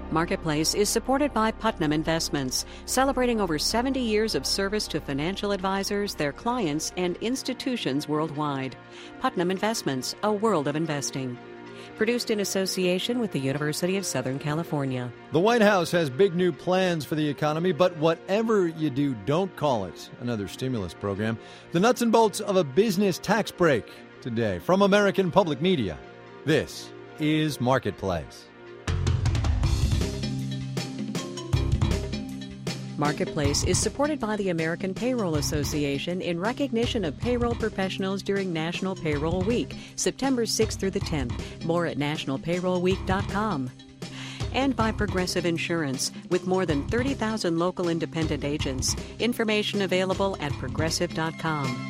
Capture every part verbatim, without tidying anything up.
Marketplace is supported by Putnam Investments, celebrating over seventy years of service to financial advisors, their clients, and institutions worldwide. Putnam Investments, a world of investing. Produced in association with the University of Southern California. The White House has big new plans for the economy, but whatever you do, don't call it another stimulus program. The nuts and bolts of a business tax break today from American Public Media. This is Marketplace. Marketplace is supported by the American Payroll Association in recognition of payroll professionals during National Payroll Week, September sixth through the tenth. More at national payroll week dot com. And by Progressive Insurance, with more than thirty thousand local independent agents. Information available at progressive dot com.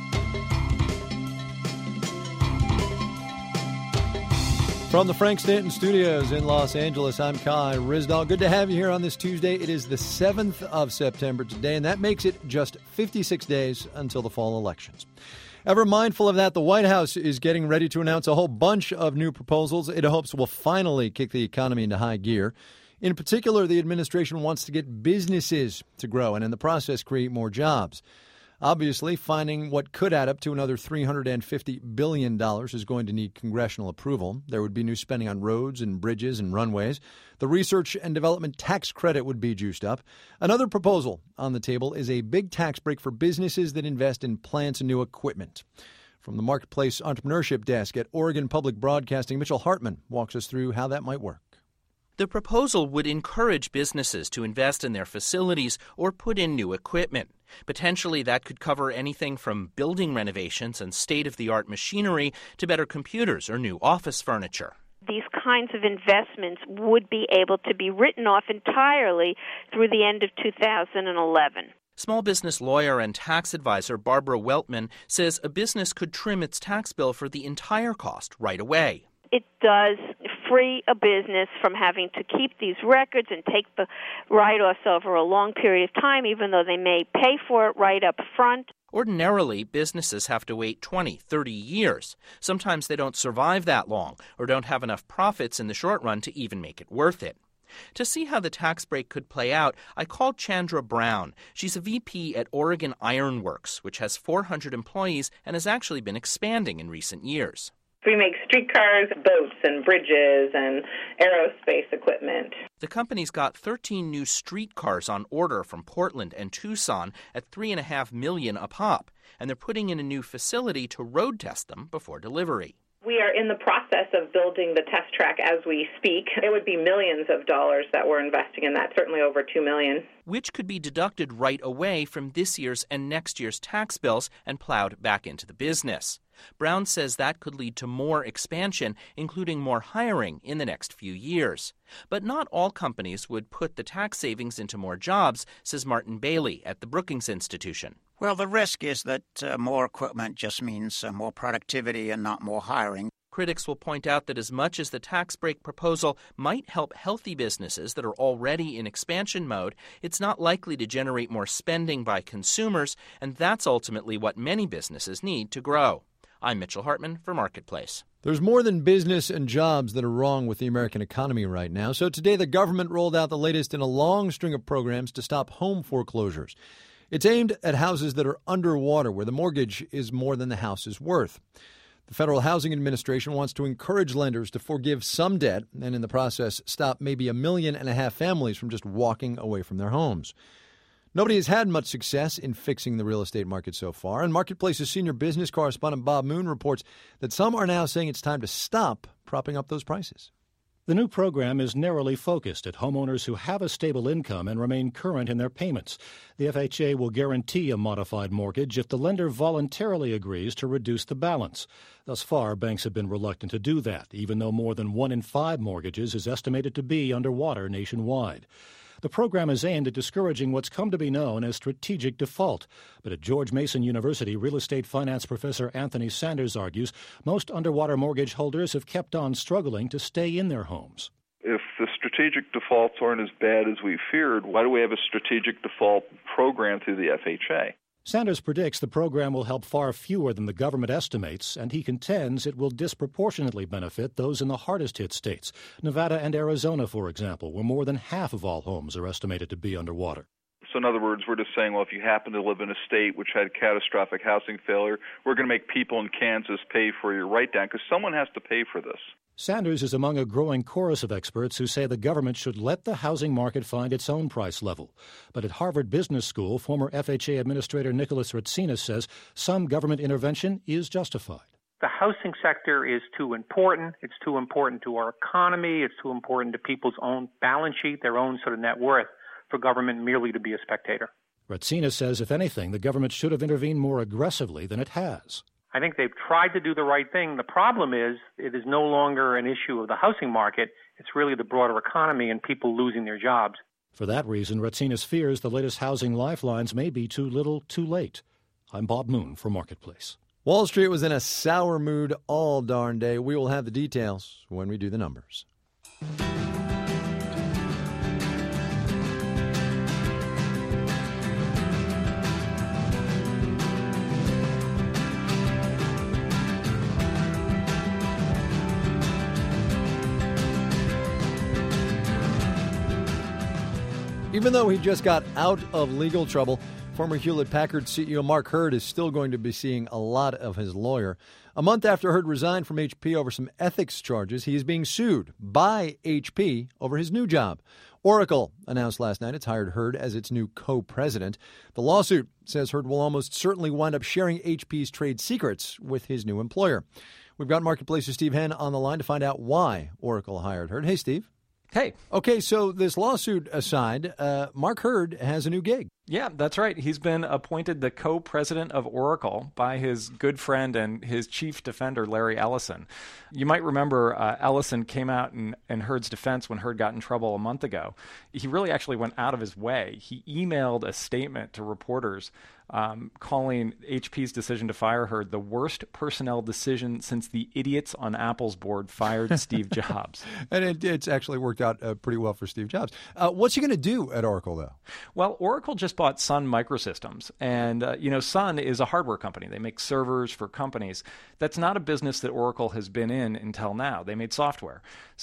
From the Frank Stanton Studios in Los Angeles, I'm Kai Ryssdal. Good to have you here on this Tuesday. It is the seventh of September today, and that makes it just fifty-six days until the fall elections. Ever mindful of that, the White House is getting ready to announce a whole bunch of new proposals it hopes will finally kick the economy into high gear. In particular, the administration wants to get businesses to grow and in the process create more jobs. Obviously, finding what could add up to another three hundred fifty billion dollars is going to need congressional approval. There would be new spending on roads and bridges and runways. The research and development tax credit would be juiced up. Another proposal on the table is a big tax break for businesses that invest in plants and new equipment. From the Marketplace Entrepreneurship Desk at Oregon Public Broadcasting, Mitchell Hartman walks us through how that might work. The proposal would encourage businesses to invest in their facilities or put in new equipment. Potentially, that could cover anything from building renovations and state-of-the-art machinery to better computers or new office furniture. These kinds of investments would be able to be written off entirely through the end of two thousand eleven. Small business lawyer and tax advisor Barbara Weltman says a business could trim its tax bill for the entire cost right away. It does free a business from having to keep these records and take the write-offs over a long period of time, even though they may pay for it right up front. Ordinarily, businesses have to wait twenty, thirty years. Sometimes they don't survive that long or don't have enough profits in the short run to even make it worth it. To see how the tax break could play out, I called Chandra Brown. She's a V P at Oregon Iron Works, which has four hundred employees and has actually been expanding in recent years. We make streetcars, boats, and bridges, and aerospace equipment. The company's got thirteen new streetcars on order from Portland and Tucson at three point five million dollars a pop, and they're putting in a new facility to road test them before delivery. We are in the process of building the test track as we speak. It would be millions of dollars that we're investing in that, certainly over two million dollars. Which could be deducted right away from this year's and next year's tax bills and plowed back into the business. Brown says that could lead to more expansion, including more hiring in the next few years. But not all companies would put the tax savings into more jobs, says Martin Bailey at the Brookings Institution. Well, the risk is that uh, more equipment just means uh, more productivity and not more hiring. Critics will point out that as much as the tax break proposal might help healthy businesses that are already in expansion mode, it's not likely to generate more spending by consumers, and that's ultimately what many businesses need to grow. I'm Mitchell Hartman for Marketplace. There's more than business and jobs that are wrong with the American economy right now. So today the government rolled out the latest in a long string of programs to stop home foreclosures. It's aimed at houses that are underwater, where the mortgage is more than the house is worth. The Federal Housing Administration wants to encourage lenders to forgive some debt and in the process stop maybe a million and a half families from just walking away from their homes. Nobody has had much success in fixing the real estate market so far, and Marketplace's senior business correspondent Bob Moon reports that some are now saying it's time to stop propping up those prices. The new program is narrowly focused at homeowners who have a stable income and remain current in their payments. The F H A will guarantee a modified mortgage if the lender voluntarily agrees to reduce the balance. Thus far, banks have been reluctant to do that, even though more than one in five mortgages is estimated to be underwater nationwide. The program is aimed at discouraging what's come to be known as strategic default. But at George Mason University, real estate finance professor Anthony Sanders argues most underwater mortgage holders have kept on struggling to stay in their homes. If the strategic defaults aren't as bad as we feared, why do we have a strategic default program through the F H A? Sanders predicts the program will help far fewer than the government estimates, and he contends it will disproportionately benefit those in the hardest-hit states, Nevada and Arizona, for example, where more than half of all homes are estimated to be underwater. So in other words, we're just saying, well, if you happen to live in a state which had catastrophic housing failure, we're going to make people in Kansas pay for your write-down because someone has to pay for this. Sanders is among a growing chorus of experts who say the government should let the housing market find its own price level. But at Harvard Business School, former F H A Administrator Nicholas Ratsinas says some government intervention is justified. The housing sector is too important. It's too important to our economy. It's too important to people's own balance sheet, their own sort of net worth, for government merely to be a spectator. Ratsinas says, if anything, the government should have intervened more aggressively than it has. I think they've tried to do the right thing. The problem is it is no longer an issue of the housing market. It's really the broader economy and people losing their jobs. For that reason, Ratsinas fears the latest housing lifelines may be too little, too late. I'm Bob Moon for Marketplace. Wall Street was in a sour mood all darn day. We will have the details when we do the numbers. Even though he just got out of legal trouble, former Hewlett-Packard C E O Mark Hurd is still going to be seeing a lot of his lawyer. A month after Hurd resigned from H P over some ethics charges, he is being sued by H P over his new job. Oracle announced last night it's hired Hurd as its new co-president. The lawsuit says Hurd will almost certainly wind up sharing H P's trade secrets with his new employer. We've got Marketplace's Steve Henn on the line to find out why Oracle hired Hurd. Hey, Steve. Hey. Okay, so this lawsuit aside, uh, Mark Hurd has a new gig. Yeah, that's right. He's been appointed the co-president of Oracle by his good friend and his chief defender, Larry Ellison. You might remember uh, Ellison came out in, in Hurd's defense when Hurd got in trouble a month ago. He really actually went out of his way. He emailed a statement to reporters um, calling H P's decision to fire Hurd the worst personnel decision since the idiots on Apple's board fired Steve Jobs. And it, it's actually worked out uh, pretty well for Steve Jobs. Uh, what's he going to do at Oracle, though? Well, Oracle just bought Sun Microsystems. And, uh, you know, Sun is a hardware company. They make servers for companies. That's not a business that Oracle has been in until now. They made software.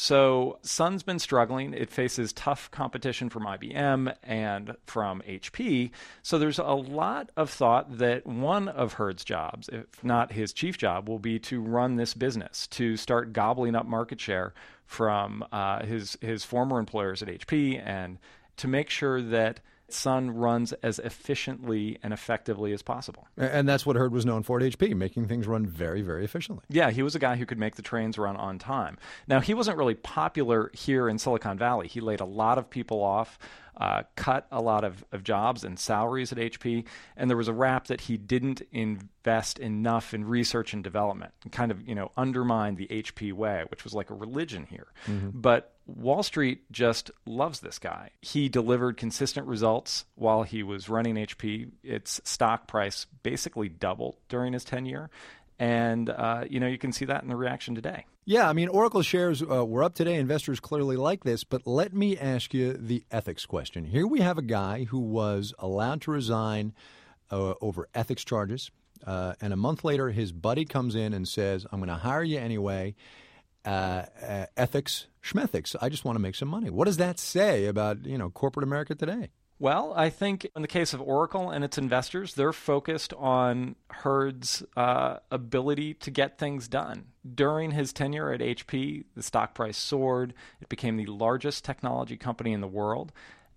So Sun's been struggling. It faces tough competition from I B M and from H P. So there's a lot of thought that one of Hurd's jobs, if not his chief job, will be to run this business, to start gobbling up market share from uh, his his former employers at H P, and to make sure that Sun runs as efficiently and effectively as possible. And that's what Hurd was known for at H P, making things run very, very efficiently. Yeah, he was a guy who could make the trains run on time. Now, he wasn't really popular here in Silicon Valley. He laid a lot of people off, uh, cut a lot of, of jobs and salaries at H P, and there was a rap that he didn't invest enough in research and development and kind of, you know, undermine the H P way, which was like a religion here. Mm-hmm. But Wall Street just loves this guy. He delivered consistent results while he was running H P. Its stock price basically doubled during his tenure. And, uh, you know, you can see that in the reaction today. Yeah, I mean, Oracle shares uh, were up today. Investors clearly like this. But let me ask you the ethics question. Here we have a guy who was allowed to resign uh, over ethics charges. Uh, and a month later, his buddy comes in and says, I'm going to hire you anyway. Uh, uh, ethics, schmethics. I just want to make some money. What does that say about, you know, corporate America today? Well, I think in the case of Oracle and its investors, they're focused on Hurd's uh, ability to get things done. During his tenure at H P, the stock price soared. It became the largest technology company in the world.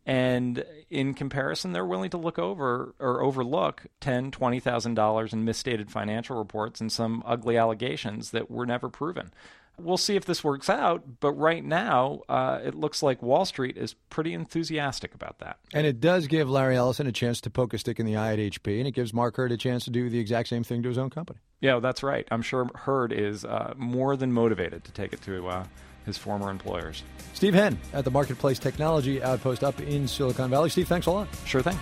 And in comparison, they're willing to look over or overlook ten thousand dollars, twenty thousand dollars in misstated financial reports and some ugly allegations that were never proven. We'll see if this works out, but right now, uh, it looks like Wall Street is pretty enthusiastic about that. And it does give Larry Ellison a chance to poke a stick in the eye at H P, and it gives Mark Hurd a chance to do the exact same thing to his own company. Yeah, that's right. I'm sure Hurd is uh, more than motivated to take it to uh, his former employers. Steve Henn at the Marketplace Technology Outpost up in Silicon Valley. Steve, thanks a lot. Sure thing.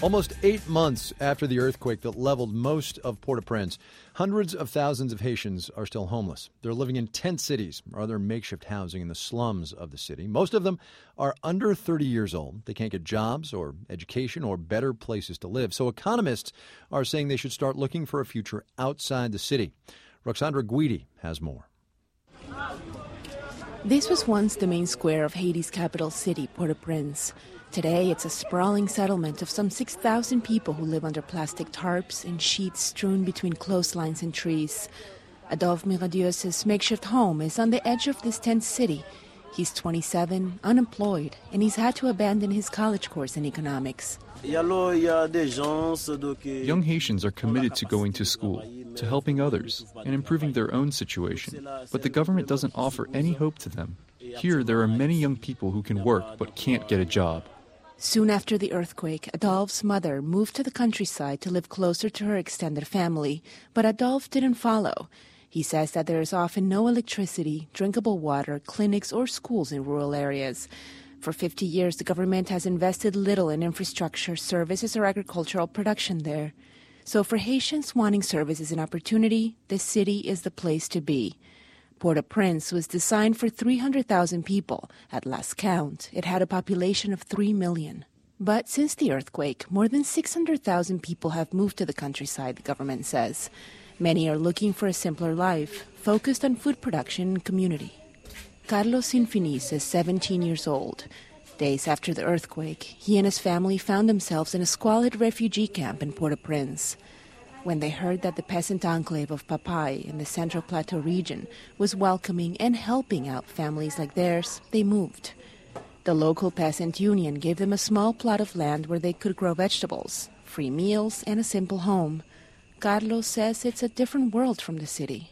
Almost eight months after the earthquake that leveled most of Port-au-Prince, hundreds of thousands of Haitians are still homeless. They're living in tent cities or other makeshift housing in the slums of the city. Most of them are under thirty years old. They can't get jobs or education or better places to live. So economists are saying they should start looking for a future outside the city. Roxandra Guidi has more. This was once the main square of Haiti's capital city, Port-au-Prince. Today, it's a sprawling settlement of some six thousand people who live under plastic tarps and sheets strewn between clotheslines and trees. Adolphe Miradieu's makeshift home is on the edge of this tent city. He's twenty-seven, unemployed, and he's had to abandon his college course in economics. Young Haitians are committed to going to school, to helping others, and improving their own situation. But the government doesn't offer any hope to them. Here, there are many young people who can work but can't get a job. Soon after the earthquake, Adolphe's mother moved to the countryside to live closer to her extended family, but Adolphe didn't follow. He says that there is often no electricity, drinkable water, clinics, or schools in rural areas. For fifty years, the government has invested little in infrastructure, services, or agricultural production there. So for Haitians wanting services and opportunity, the city is the place to be. Port-au-Prince was designed for three hundred thousand people. At last count, it had a population of three million. But since the earthquake, more than six hundred thousand people have moved to the countryside, the government says. Many are looking for a simpler life, focused on food production and community. Carlos Infinis is seventeen years old. Days after the earthquake, he and his family found themselves in a squalid refugee camp in Port-au-Prince. When they heard that the peasant enclave of Papai in the Central Plateau region was welcoming and helping out families like theirs, they moved. The local peasant union gave them a small plot of land where they could grow vegetables, free meals, and a simple home. Carlos says it's a different world from the city.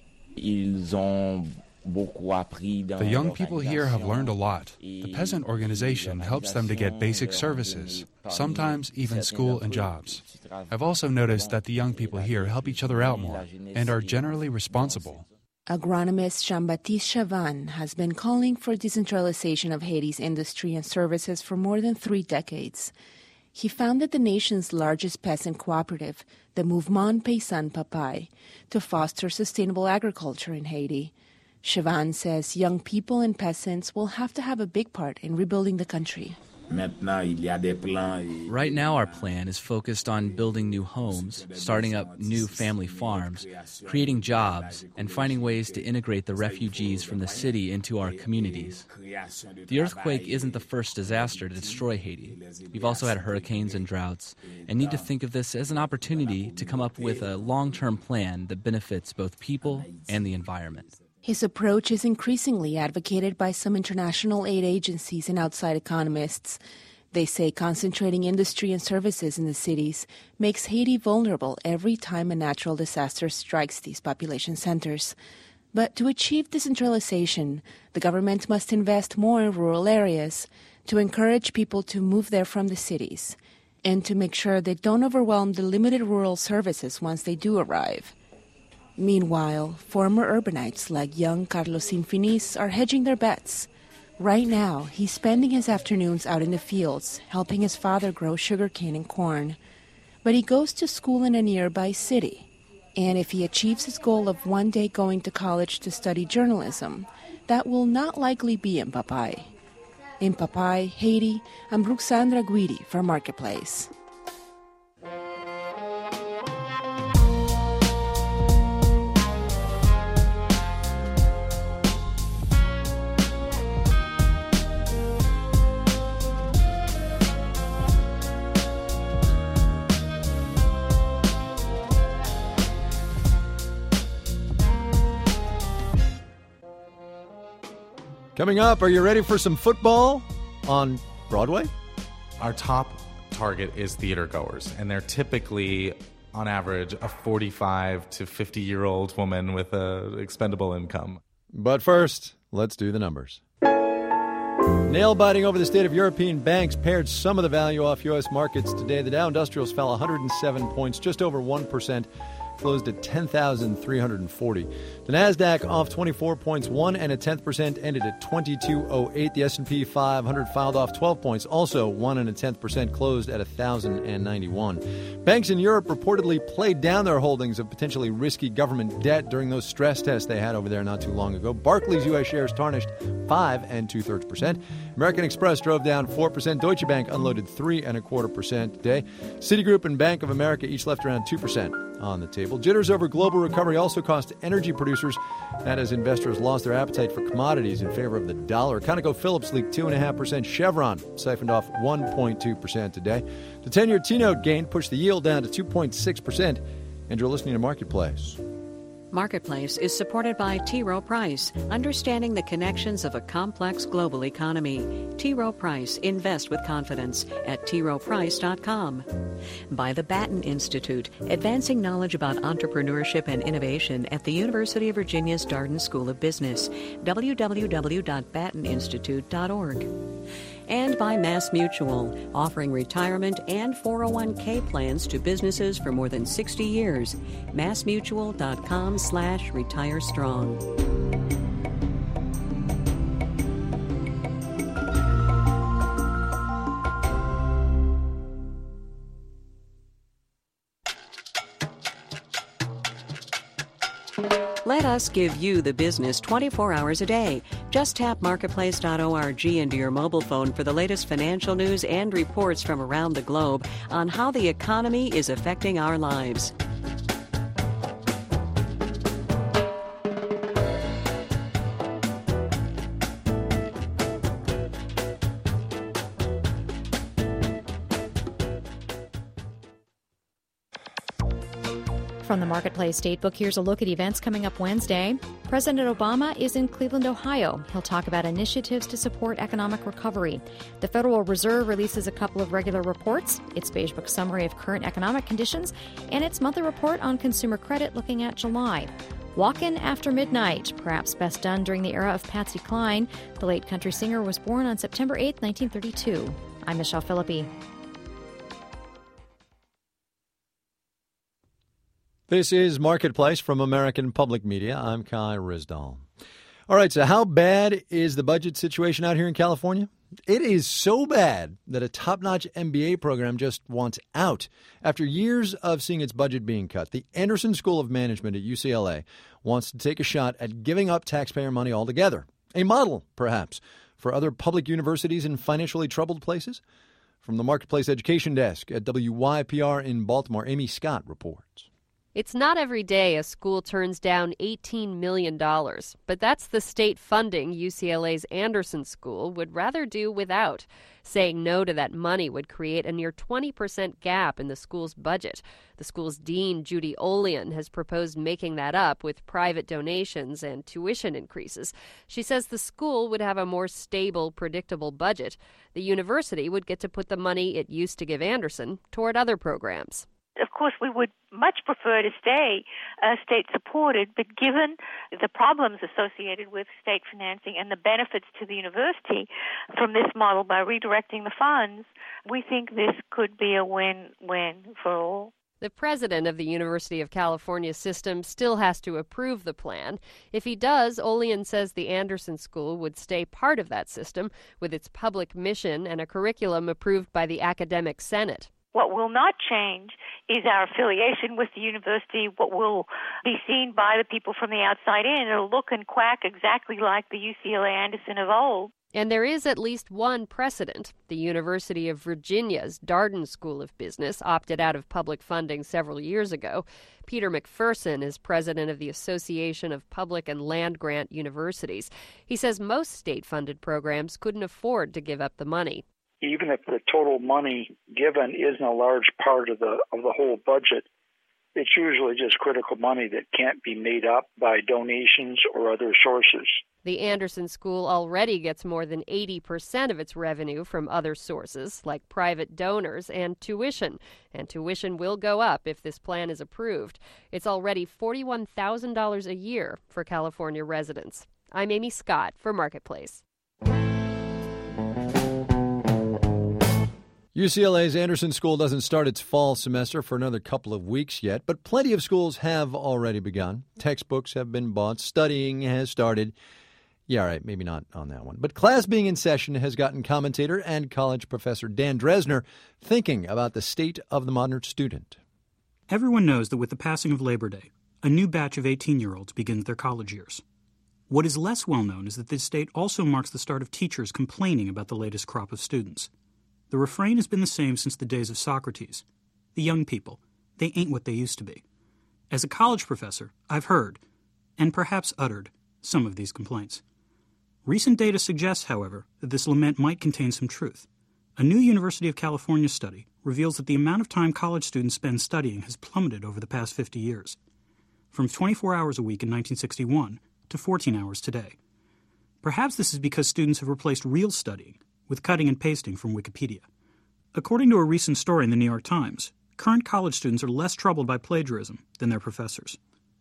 The young people here have learned a lot. The peasant organization helps them to get basic services, sometimes even school and jobs. I've also noticed that the young people here help each other out more and are generally responsible. Agronomist Jean-Baptiste Chavan has been calling for decentralization of Haiti's industry and services for more than three decades. He founded the nation's largest peasant cooperative, the Mouvement Paysan Papai, to foster sustainable agriculture in Haiti. Chavan says young people and peasants will have to have a big part in rebuilding the country. Right now our plan is focused on building new homes, starting up new family farms, creating jobs, and finding ways to integrate the refugees from the city into our communities. The earthquake isn't the first disaster to destroy Haiti. We've also had hurricanes and droughts, and need to think of this as an opportunity to come up with a long-term plan that benefits both people and the environment. His approach is increasingly advocated by some international aid agencies and outside economists. They say concentrating industry and services in the cities makes Haiti vulnerable every time a natural disaster strikes these population centers. But to achieve decentralization, the government must invest more in rural areas to encourage people to move there from the cities and to make sure they don't overwhelm the limited rural services once they do arrive. Meanwhile, former urbanites like young Carlos Infinis are hedging their bets. Right now, he's spending his afternoons out in the fields, helping his father grow sugarcane and corn. But he goes to school in a nearby city. And if he achieves his goal of one day going to college to study journalism, that will not likely be in Papai. In Papai, Haiti, I'm Roxandra Guidi for Marketplace. Coming up, are you ready for some football on Broadway? Our top target is theater goers, and they're typically, on average, a forty-five to fifty-year-old woman with an expendable income. But first, let's do the numbers. Nail-biting over the state of European banks pared some of the value off U S markets today. The Dow Industrials fell one hundred seven points, just over one percent. closed at ten thousand three hundred forty. The Nasdaq off twenty-four points, one and a tenth percent, ended at twenty-two oh eight. The S and P five hundred filed off twelve points, also one and a tenth percent, closed at one thousand ninety-one. Banks in Europe reportedly played down their holdings of potentially risky government debt during those stress tests they had over there not too long ago. Barclays U S shares tarnished five and two thirds percent. American Express drove down four percent. Deutsche Bank unloaded three and a quarter percent today. Citigroup and Bank of America each left around two percent on the table. Jitters over global recovery also cost energy producers, that as investors lost their appetite for commodities in favor of the dollar. ConocoPhillips leaked two point five percent. Chevron siphoned off one point two percent today. The ten-year T-note gain pushed the yield down to two point six percent. And you're listening to Marketplace. Marketplace is supported by T. Rowe Price, understanding the connections of a complex global economy. T. Rowe Price, invest with confidence at t rowe price dot com. By the Batten Institute, advancing knowledge about entrepreneurship and innovation at the University of Virginia's Darden School of Business, w w w dot batten institute dot org. And by MassMutual, offering retirement and four oh one k plans to businesses for more than sixty years. MassMutual.com slash retire strong. Let us give you the business twenty-four hours a day. Just tap marketplace dot org into your mobile phone for the latest financial news and reports from around the globe on how the economy is affecting our lives. From the Marketplace Datebook, here's a look at events coming up Wednesday. President Obama is in Cleveland, Ohio. He'll talk about initiatives to support economic recovery. The Federal Reserve releases a couple of regular reports, its Beige Book summary of current economic conditions, and its monthly report on consumer credit looking at July. Walkin' After Midnight, perhaps best done during the era of Patsy Cline. The late country singer was born on September eighth, nineteen thirty-two. I'm Michelle Philippi. This is Marketplace from American Public Media. I'm Kai Risdall. All right, so how bad is the budget situation out here in California? It is so bad that a top-notch M B A program just wants out. After years of seeing its budget being cut, the Anderson School of Management at U C L A wants to take a shot at giving up taxpayer money altogether. A model, perhaps, for other public universities in financially troubled places? From the Marketplace Education Desk at W Y P R in Baltimore, Amy Scott reports. It's not every day a school turns down eighteen million dollars, but that's the state funding U C L A's Anderson School would rather do without. Saying no to that money would create a near twenty percent gap in the school's budget. The school's dean, Judy Olian, has proposed making that up with private donations and tuition increases. She says the school would have a more stable, predictable budget. The university would get to put the money it used to give Anderson toward other programs. Of course, we would much prefer to stay uh, state-supported, but given the problems associated with state financing and the benefits to the university from this model by redirecting the funds, we think this could be a win-win for all. The president of the University of California system still has to approve the plan. If he does, Olian says the Anderson School would stay part of that system with its public mission and a curriculum approved by the Academic Senate. What will not change is our affiliation with the university. What will be seen by the people from the outside in, it'll look and quack exactly like the U C L A Anderson of old. And there is at least one precedent. The University of Virginia's Darden School of Business opted out of public funding several years ago. Peter McPherson is president of the Association of Public and Land-Grant Universities. He says most state-funded programs couldn't afford to give up the money. Even if the total money given isn't a large part of the of the whole budget, it's usually just critical money that can't be made up by donations or other sources. The Anderson School already gets more than eighty percent of its revenue from other sources, like private donors and tuition. And tuition will go up if this plan is approved. It's already forty-one thousand dollars a year for California residents. I'm Amy Scott for Marketplace. U C L A's Anderson School doesn't start its fall semester for another couple of weeks yet, but plenty of schools have already begun. Textbooks have been bought. Studying has started. Yeah, all right, maybe not on that one. But class being in session has gotten commentator and college professor Dan Dresner thinking about the state of the modern student. Everyone knows that with the passing of Labor Day, a new batch of eighteen-year-olds begins their college years. What is less well known is that this date also marks the start of teachers complaining about the latest crop of students. The refrain has been the same since the days of Socrates. The young people, they ain't what they used to be. As a college professor, I've heard, and perhaps uttered, some of these complaints. Recent data suggests, however, that this lament might contain some truth. A new University of California study reveals that the amount of time college students spend studying has plummeted over the past fifty years, from twenty-four hours a week in nineteen sixty-one to fourteen hours today. Perhaps this is because students have replaced real studying with cutting and pasting from Wikipedia. According to a recent story in the New York Times, current college students are less troubled by plagiarism than their professors.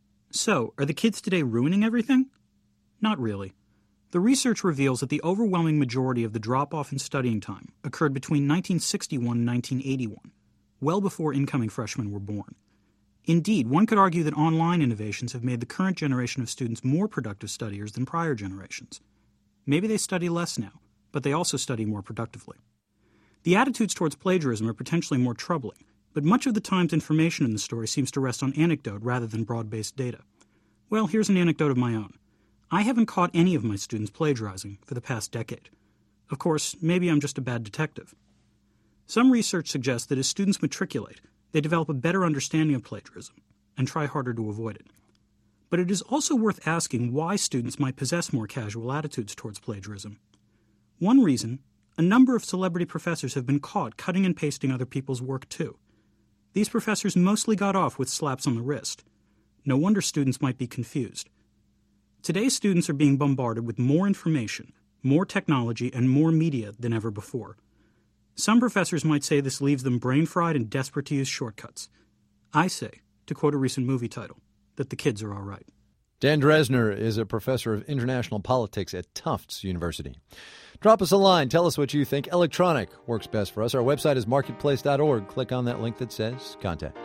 So, are the kids today ruining everything? Not really. The research reveals that the overwhelming majority of the drop-off in studying time occurred between nineteen sixty-one and nineteen eighty-one, well before incoming freshmen were born. Indeed, one could argue that online innovations have made the current generation of students more productive studiers than prior generations. Maybe they study less now, but they also study more productively. The attitudes towards plagiarism are potentially more troubling, but much of the Times' information in the story seems to rest on anecdote rather than broad-based data. Well, here's an anecdote of my own. I haven't caught any of my students plagiarizing for the past decade. Of course, maybe I'm just a bad detective. Some research suggests that as students matriculate, they develop a better understanding of plagiarism and try harder to avoid it. But it is also worth asking why students might possess more casual attitudes towards plagiarism. One reason, a number of celebrity professors have been caught cutting and pasting other people's work too. These professors mostly got off with slaps on the wrist. No wonder students might be confused. Today's students are being bombarded with more information, more technology, and more media than ever before. Some professors might say this leaves them brain-fried and desperate to use shortcuts. I say, to quote a recent movie title, that the kids are all right. Dan Dresner is a professor of international politics at Tufts University. Drop us a line. Tell us what you think. Electronic works best for us. Our website is marketplace dot org. Click on that link that says Contact.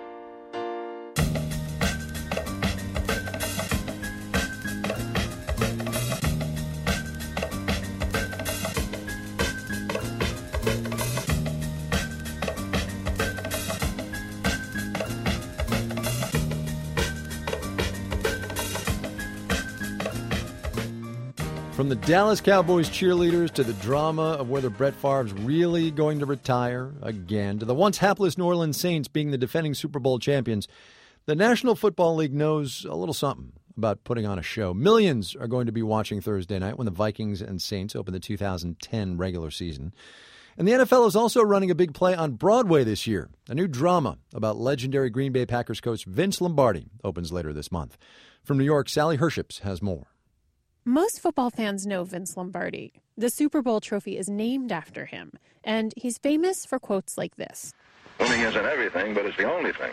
From the Dallas Cowboys cheerleaders to the drama of whether Brett Favre's really going to retire again, to the once hapless New Orleans Saints being the defending Super Bowl champions, the National Football League knows a little something about putting on a show. Millions are going to be watching Thursday night when the Vikings and Saints open the two thousand ten regular season. And the N F L is also running a big play on Broadway this year. A new drama about legendary Green Bay Packers coach Vince Lombardi opens later this month. From New York, Sally Herships has more. Most football fans know Vince Lombardi. The Super Bowl trophy is named after him, and he's famous for quotes like this. Winning isn't everything, but it's the only thing.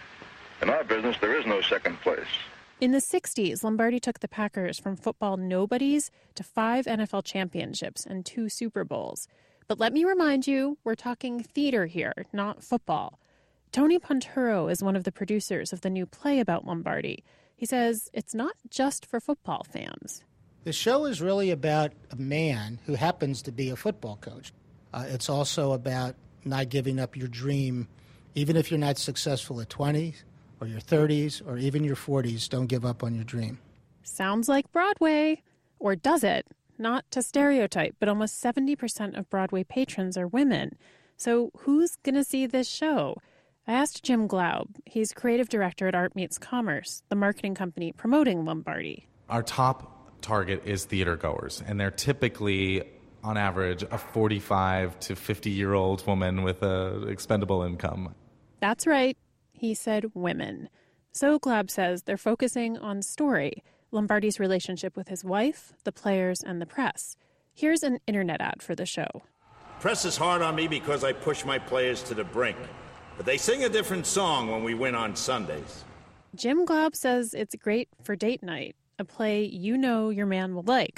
In our business, there is no second place. In the sixties, Lombardi took the Packers from football nobodies to five N F L championships and two Super Bowls. But let me remind you, we're talking theater here, not football. Tony Ponturo is one of the producers of the new play about Lombardi. He says it's not just for football fans. The show is really about a man who happens to be a football coach. Uh, it's also about not giving up your dream, even if you're not successful at twenty or your thirties or even your forties. Don't give up on your dream. Sounds like Broadway. Or does it? Not to stereotype, but almost seventy percent of Broadway patrons are women. So who's going to see this show? I asked Jim Glaub. He's creative director at Art Meets Commerce, the marketing company promoting Lombardi. Our top target is theater goers, and they're typically, on average, a forty-five to fifty-year-old woman with an expendable income. That's right. He said women. So Glaub says they're focusing on story, Lombardi's relationship with his wife, the players, and the press. Here's an internet ad for the show. Press is hard on me because I push my players to the brink. But they sing a different song when we win on Sundays. Jim Glaub says it's great for date night, a play you know your man will like.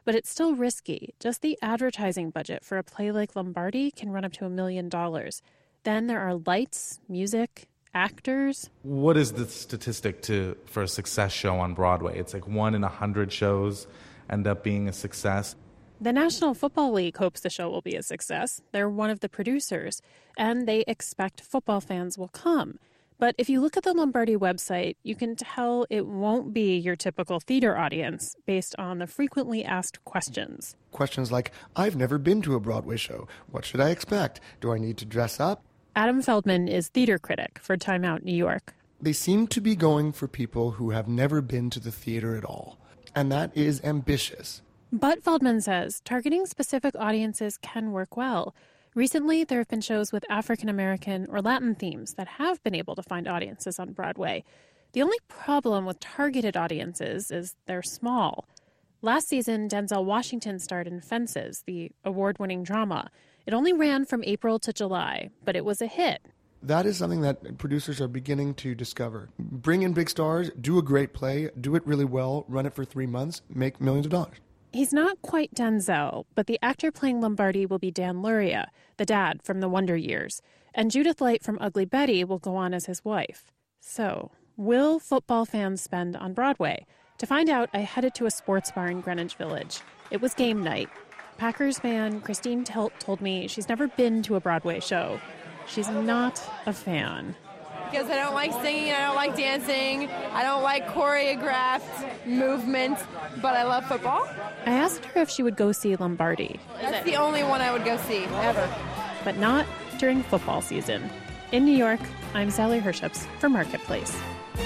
But it's still risky. Just the advertising budget for a play like Lombardi can run up to a million dollars. Then there are lights, music, actors. What is the statistic to for a success show on Broadway? It's like one in a hundred shows end up being a success. The National Football League hopes the show will be a success. They're one of the producers, and they expect football fans will come. But if you look at the Lombardi website, you can tell it won't be your typical theater audience based on the frequently asked questions. Questions like, I've never been to a Broadway show. What should I expect? Do I need to dress up? Adam Feldman is theater critic for Time Out New York. They seem to be going for people who have never been to the theater at all. And that is ambitious. But Feldman says targeting specific audiences can work well. Recently, there have been shows with African American or Latin themes that have been able to find audiences on Broadway. The only problem with targeted audiences is they're small. Last season, Denzel Washington starred in Fences, the award-winning drama. It only ran from April to July, but it was a hit. That is something that producers are beginning to discover. Bring in big stars, do a great play, do it really well, run it for three months, make millions of dollars. He's not quite Denzel, but the actor playing Lombardi will be Dan Luria, the dad from The Wonder Years, and Judith Light from Ugly Betty will go on as his wife. So, will football fans spend on Broadway? To find out, I headed to a sports bar in Greenwich Village. It was game night. Packers fan Christine Tilt told me she's never been to a Broadway show. She's not a fan. Because I don't like singing, I don't like dancing, I don't like choreographed movement, but I love football. I asked her if she would go see Lombardi. That's the only one I would go see, ever. But not during football season. In New York, I'm Sally Herships for Marketplace.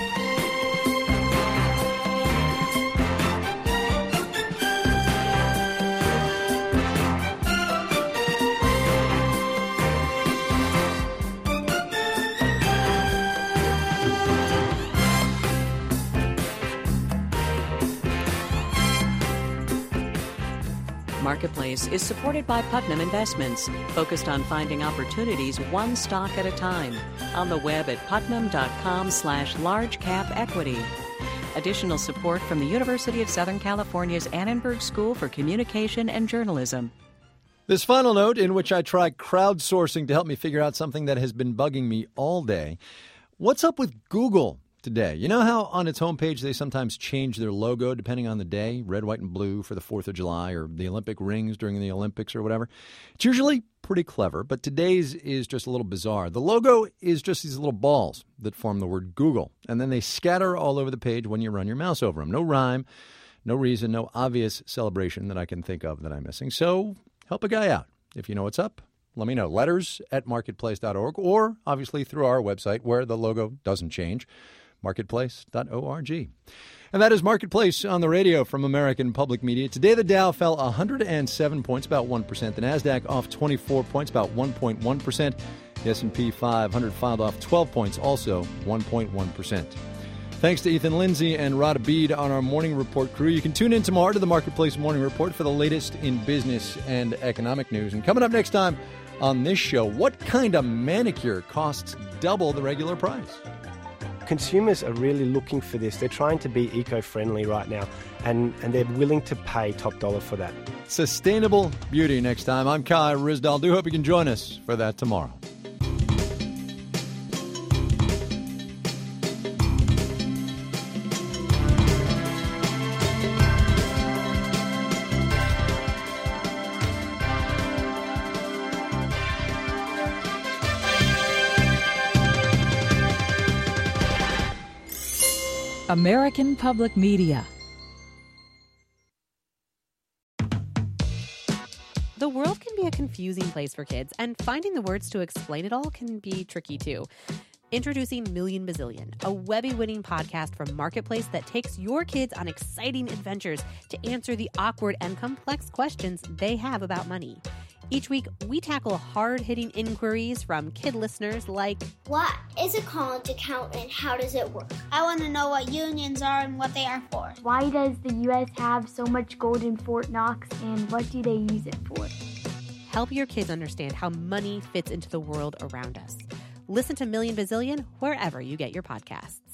Marketplace is supported by Putnam Investments, focused on finding opportunities one stock at a time. On the web at putnam.com slash large cap equity. Additional support from the University of Southern California's Annenberg School for Communication and Journalism. This final note, in which I try crowdsourcing to help me figure out something that has been bugging me all day. What's up with Google today? You know how on its homepage they sometimes change their logo depending on the day, red, white, and blue for the fourth of July or the Olympic rings during the Olympics or whatever? It's usually pretty clever, but today's is just a little bizarre. The logo is just these little balls that form the word Google, and then they scatter all over the page when you run your mouse over them. No rhyme, no reason, no obvious celebration that I can think of that I'm missing. So help a guy out. If you know what's up, let me know. Letters at marketplace dot org or obviously through our website where the logo doesn't change. marketplace dot org. And that is Marketplace on the radio from American Public Media. Today the Dow fell one hundred seven points, about one percent. The NASDAQ off twenty-four points, about one point one percent. The S and P five hundred filed off twelve points, also one point one percent. Thanks to Ethan Lindsay and Rod Abid on our Morning Report crew. You can tune in tomorrow to the Marketplace Morning Report for the latest in business and economic news. And coming up next time on this show, what kind of manicure costs double the regular price? Consumers are really looking for this. They're trying to be eco-friendly right now, and, and they're willing to pay top dollar for that. Sustainable beauty next time. I'm Kai Ryssdal. Do hope you can join us for that tomorrow. American Public Media. The world can be a confusing place for kids, and finding the words to explain it all can be tricky too. Introducing Million Bazillion, a Webby-winning podcast from Marketplace that takes your kids on exciting adventures to answer the awkward and complex questions they have about money. Each week, we tackle hard-hitting inquiries from kid listeners like, what is a college account and how does it work? I want to know what unions are and what they are for. Why does the U S have so much gold in Fort Knox and what do they use it for? Help your kids understand how money fits into the world around us. Listen to Million Bazillion wherever you get your podcasts.